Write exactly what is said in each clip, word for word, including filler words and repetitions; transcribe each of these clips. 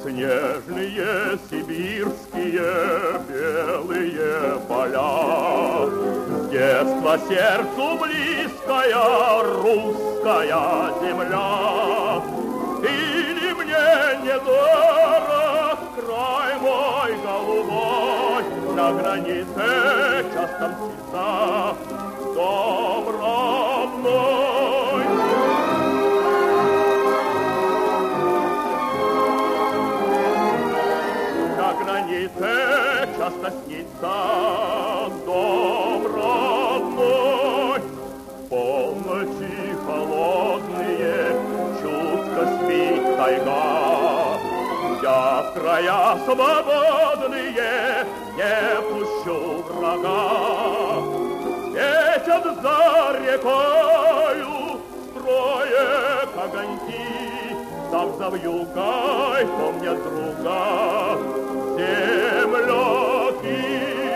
Снежные сибирские белые поля, с детства сердцу близкая русская земля. Или мне не дорог край мой голубой, на границе часто мчится дом родной. На границе часто снится дом родной. Полночи холодные чутко спит тайга. Я в края свободные не пущу врага. Светят за рекою строек огоньки, там за вьюгой помнят друга земляки.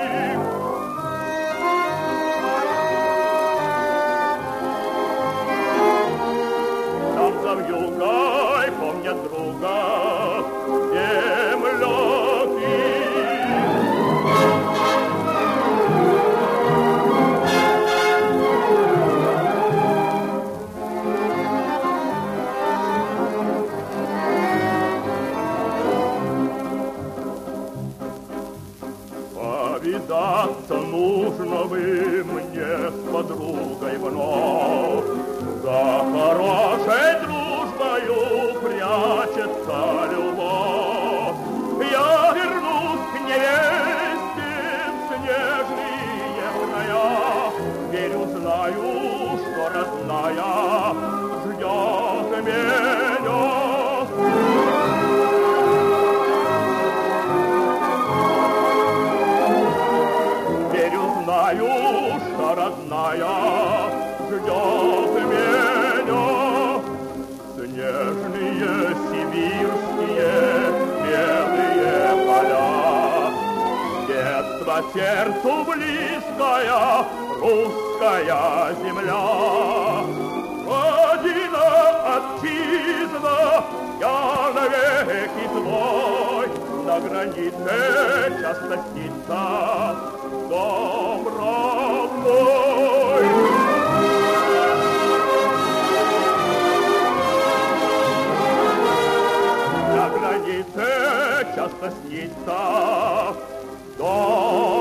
Там за вьюгой помнят друга земляки. Повидаться нужно бы мне с подругой вновь. За хорошей дружбою прячется любовь. Я вернусь к невесте в снежные края. Верю, знаю, что родная ждет меня. Знаю, что родная ждет меня. Снежные сибирские белые поля, детство сердцу близкая русская земля. Родина, отчизна, я навеки твой, на границе часто снится дом родной. На границе часто снится дом